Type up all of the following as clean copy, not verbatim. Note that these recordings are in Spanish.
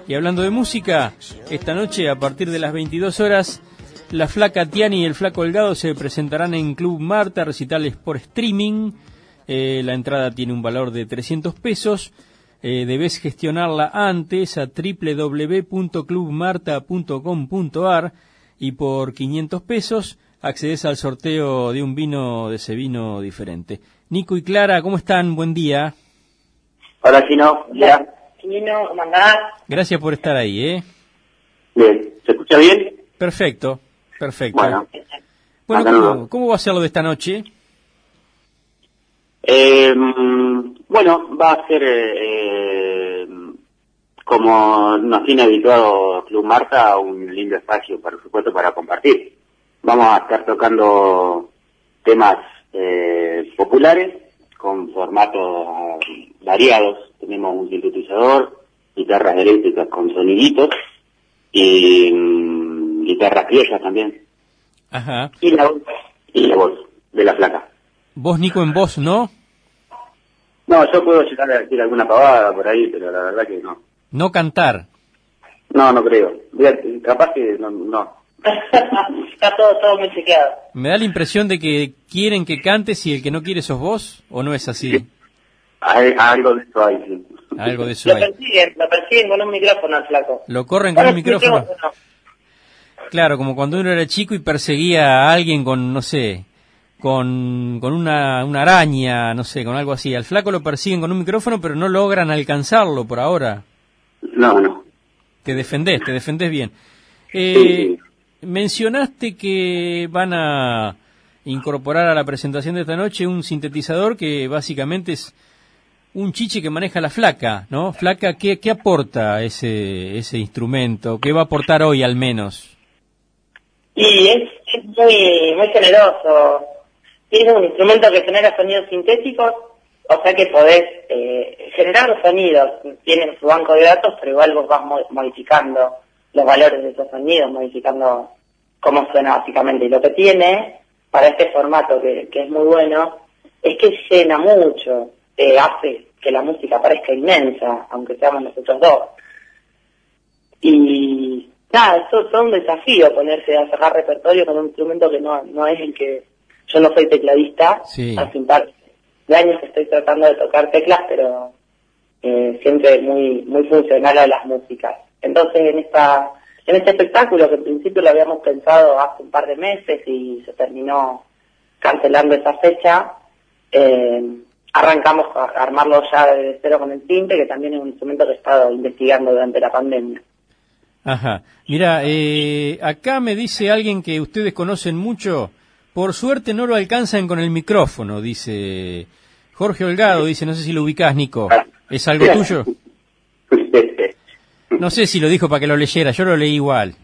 Y hablando de música, esta noche a partir de las 22 horas, la Flaca Tiani y el Flaco Holgado se presentarán en Club Marta, recitales por streaming. La entrada tiene un valor de 300 pesos. Debes gestionarla antes a www.clubmarta.com.ar y por 500 pesos accedes al sorteo de un vino de ese vino diferente. Nico y Clara, ¿cómo están? Buen día. Hola, Chino. Ya. Chino, ¿cómo andás? Gracias por estar ahí, Bien. ¿Se escucha bien? Perfecto, perfecto. Bueno, ¿cómo va a ser lo de esta noche? Bueno, va a ser, como nos tiene habituado Club Marta, un lindo espacio, por supuesto, para compartir. Vamos a estar tocando temas populares con formatos variados. Tenemos un sintetizador, guitarras eléctricas con soniditos y guitarras criollas también. Ajá. Y la voz de la Flaca. Vos, Nico, en voz, ¿no? No, yo puedo llegar a decir alguna pavada por ahí, pero la verdad que no. No cantar. No creo. Capaz que no. Está todo muy chequeado. Me da la impresión de que quieren que cantes y el que no quiere sos vos, ¿o no es así? Algo de eso hay, sí. Algo de eso Lo hay. persiguen con un micrófono al flaco. ¿Lo corren con un micrófono? Claro, como cuando uno era chico y perseguía a alguien con, no sé, con una araña, no sé, con algo así. Al flaco lo persiguen con un micrófono, pero no logran alcanzarlo por ahora. No. Te defendés bien. Sí. Mencionaste que van a incorporar a la presentación de esta noche un sintetizador que básicamente es un chiche que maneja la Flaca, ¿no? Flaca, ¿qué aporta ese instrumento? ¿Qué va a aportar hoy al menos? Y es muy generoso. Tiene un instrumento que genera sonidos sintéticos, o sea que podés generar los sonidos. Tienen su banco de datos, pero igual vos vas modificando los valores de esos sonidos, modificando cómo suena básicamente. Y lo que tiene para este formato, que es muy bueno, es que llena mucho, hace que la música parezca inmensa, aunque seamos nosotros dos. Y nada, esto es un desafío ponerse a cerrar repertorio con un instrumento que no es el que... Yo no soy tecladista, sí. Hace un par de años que estoy tratando de tocar teclas, pero siempre muy funcional a las músicas. Entonces en este espectáculo, que en principio lo habíamos pensado hace un par de meses y se terminó cancelando esa fecha, arrancamos a armarlo ya desde cero con el tinte, que también es un instrumento que he estado investigando durante la pandemia. Ajá. Mira, acá me dice alguien que ustedes conocen mucho, por suerte no lo alcanzan con el micrófono, dice Jorge Holgado, dice, no sé si lo ubicás, Nico. ¿Es algo tuyo? No sé si lo dijo para que lo leyera, yo lo leí igual.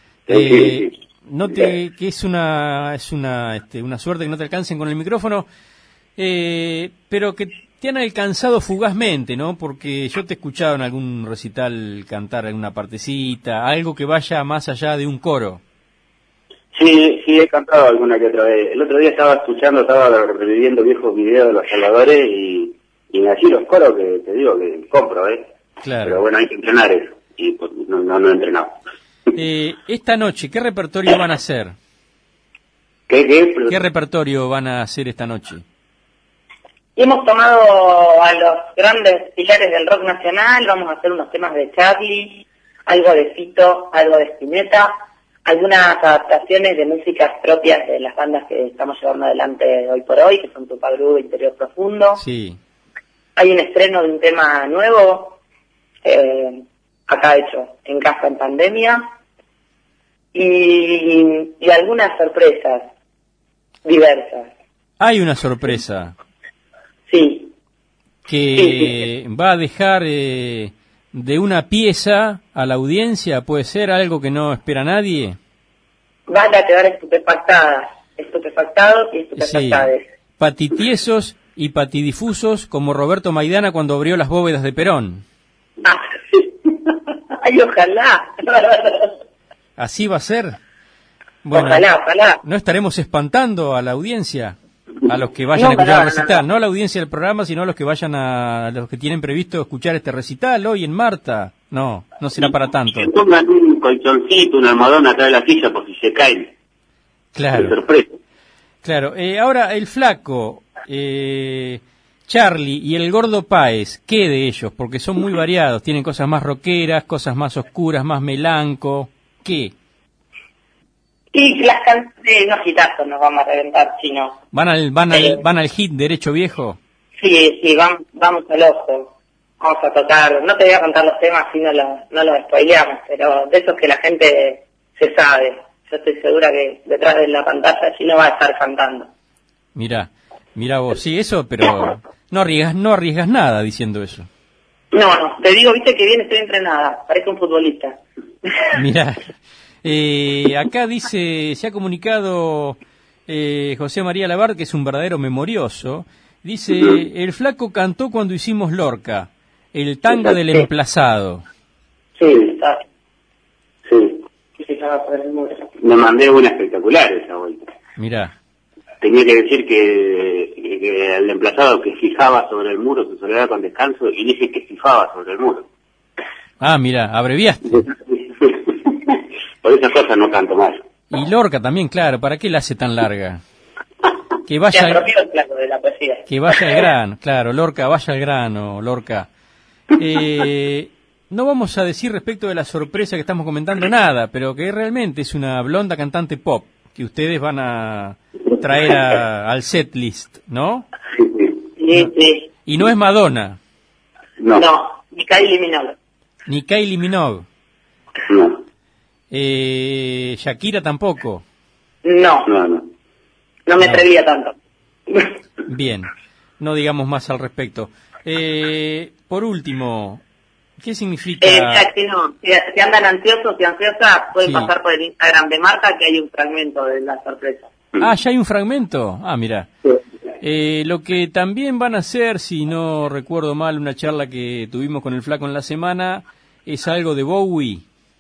Que es una suerte que no te alcancen con el micrófono, pero que te han alcanzado fugazmente, ¿no? Porque yo te he escuchado en algún recital cantar alguna partecita, algo que vaya más allá de un coro. Sí, he cantado alguna que otra vez. El otro día estaba reviviendo viejos videos de los Salvadores y me hacía los coros que te digo que compro, Claro. Pero bueno, hay que entrenar eso y pues, no he entrenado. Esta noche, ¿qué repertorio van a hacer? ¿Qué repertorio van a hacer esta noche? Y hemos tomado a los grandes pilares del rock nacional, vamos a hacer unos temas de Charlie, algo de Fito, algo de Spinetta, algunas adaptaciones de músicas propias de las bandas que estamos llevando adelante hoy por hoy, que son Tupac Gru, Interior Profundo. Sí. Hay un estreno de un tema nuevo, acá hecho en casa en pandemia, y algunas sorpresas diversas. Hay una sorpresa. Sí. Que va a dejar de una pieza a la audiencia, ¿puede ser algo que no espera nadie? Van a quedar estupefactados y estupefactades. Sí. Patitiesos y patidifusos como Roberto Maidana cuando abrió las bóvedas de Perón. Ay, ojalá. ¿Así va a ser? Bueno, ojalá. ¿No estaremos espantando a la audiencia? A los que vayan a escuchar el recital, no a la audiencia del programa, sino a los que vayan a los que tienen previsto escuchar este recital hoy en Marta. No será para tanto. Que pongan un colchoncito, un almohadón atrás de la silla por si se caen. Claro. De sorpresa. Claro. Ahora, el flaco, Charlie y el gordo Páez, ¿qué de ellos? Porque son muy variados, tienen cosas más rockeras, cosas más oscuras, más melanco. ¿Qué? Y las canciones, unos hitazos nos vamos a reventar, si no. ¿Van al hit derecho viejo? Sí, vamos al ojo. Vamos a tocar, no te voy a contar los temas si no los spoileamos, pero de esos que la gente se sabe. Yo estoy segura que detrás de la pantalla sí no va a estar cantando. Mirá vos, sí, eso, pero no arriesgas nada diciendo eso. No, te digo, viste que bien estoy entrenada, parezco un futbolista. Mirá, acá dice, se ha comunicado José María Labart, que es un verdadero memorioso, dice, el flaco cantó cuando hicimos Lorca, el tango del emplazado. Sí, está. Sí. Me mandé una espectacular esa vuelta. Mirá. Tenía que decir que el emplazado que fijaba sobre el muro su soledad con descanso, y dije que fijaba sobre el muro. Ah, mirá, abreviaste. Por esas cosas no canto más. Y Lorca también, claro, ¿para qué la hace tan larga? Que vaya el claro, de la poesía. Que vaya al grano, claro, Lorca, vaya al grano, Lorca. No vamos a decir respecto de la sorpresa que estamos comentando nada, pero que realmente es una blonda cantante pop que ustedes van a traer al setlist, ¿no? Sí. Y no es Madonna. No, ni Kylie Minogue. Ni Kylie Minogue. No. Shakira tampoco. No me atrevía tanto. Bien, no digamos más al respecto. Por último, ¿qué significa? Si andan ansiosos y ansiosas, pueden pasar por el Instagram de Marta, que hay un fragmento de la sorpresa. Ah, ¿ya hay un fragmento? Ah, mira. Sí. Lo que también van a hacer, si no recuerdo mal, una charla que tuvimos con el flaco en la semana, es algo de Bowie.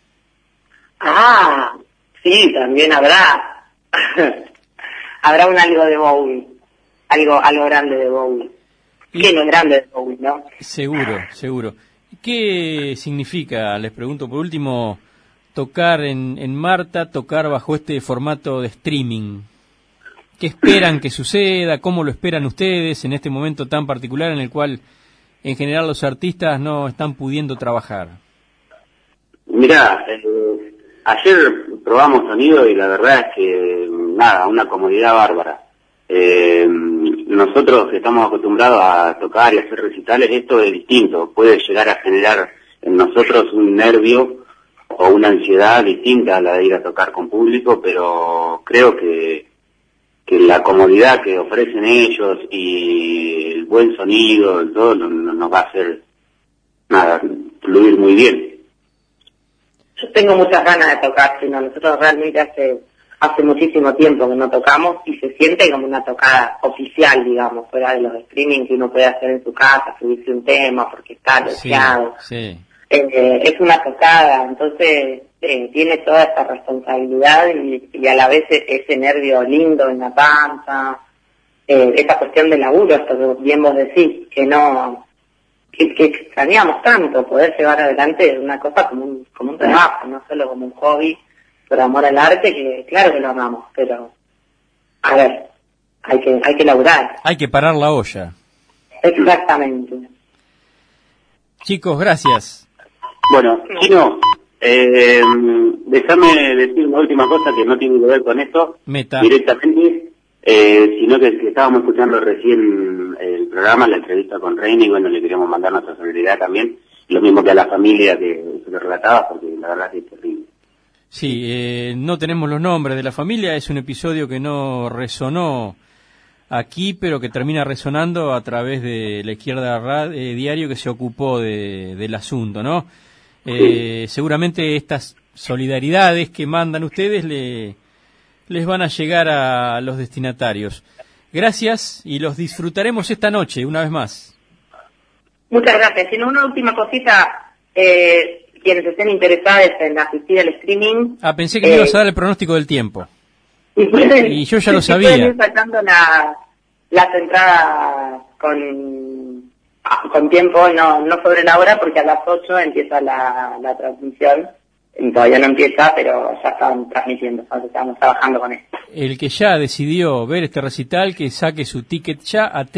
Ah, sí, también habrá. Habrá un algo de Bowie. Algo grande de Bowie. Que no es grande de Bowie, ¿no? Seguro. ¿Qué significa, les pregunto por último, tocar en Marta, tocar bajo este formato de streaming? ¿Qué esperan que suceda? ¿Cómo lo esperan ustedes en este momento tan particular en el cual en general los artistas no están pudiendo trabajar? Mirá, ayer probamos sonido y la verdad es que una comodidad bárbara. Nosotros que estamos acostumbrados a tocar y hacer recitales, esto es distinto, puede llegar a generar en nosotros un nervio o una ansiedad distinta a la de ir a tocar con público, pero creo que la comodidad que ofrecen ellos y el buen sonido, todo nos va a hacer fluir muy bien. Yo tengo muchas ganas de tocar, sino nosotros realmente hace muchísimo tiempo que no tocamos y se siente como una tocada oficial, digamos, fuera de los streaming que uno puede hacer en su casa, subirse un tema porque está deseado. Sí. Es una tocada, entonces tiene toda esta responsabilidad y a la vez ese nervio lindo en la panza, esa cuestión de laburo, esto que bien vos decís, que extrañamos tanto, poder llevar adelante una cosa como un trabajo, no solo como un hobby, por amor al arte, que claro que lo amamos, pero a ver, hay que laburar. Hay que parar la olla. Exactamente. Chicos, gracias. Bueno, Chino, déjame decir una última cosa que no tiene que ver con esto directamente, sino que estábamos escuchando recién el programa, la entrevista con Reina, y bueno, le queremos mandar nuestra solidaridad también, lo mismo que a la familia que se lo relataba, porque la verdad que es terrible. Sí, no tenemos los nombres de la familia, es un episodio que no resonó aquí, pero que termina resonando a través de La Izquierda Diario, que se ocupó del asunto, ¿no? Seguramente estas solidaridades que mandan ustedes les van a llegar a los destinatarios. Gracias y los disfrutaremos esta noche, una vez más. Muchas gracias. Y una última cosita, quienes estén interesados en asistir al streaming... pensé que me ibas a dar el pronóstico del tiempo. Y yo ya lo sabía. Pueden ir sacando las entradas con con tiempo, no sobre una hora, porque a las 8 empieza la transmisión. Y todavía no empieza, pero ya están transmitiendo, entonces estamos trabajando con esto. El que ya decidió ver este recital, que saque su ticket ya a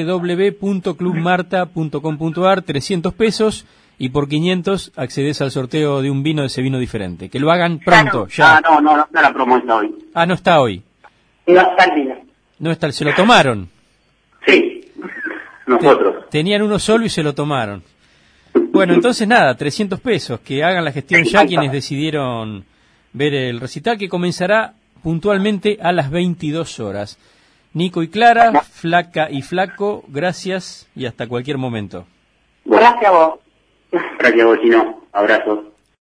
www.clubmarta.com.ar, 300 pesos, y por 500 accedes al sorteo de un vino de ese vino diferente. Que lo hagan pronto, ya. No está la promo esta hoy. Ah, no está hoy. No está el vino. No está, se lo tomaron. Sí, nosotros. Tenían uno solo y se lo tomaron. Bueno, entonces nada, 300 pesos, que hagan la gestión ya quienes decidieron ver el recital, que comenzará puntualmente a las 22 horas. Nico y Clara, Flaca y Flaco, gracias y hasta cualquier momento. Gracias a vos. Gracias a vos, Chino. Abrazos.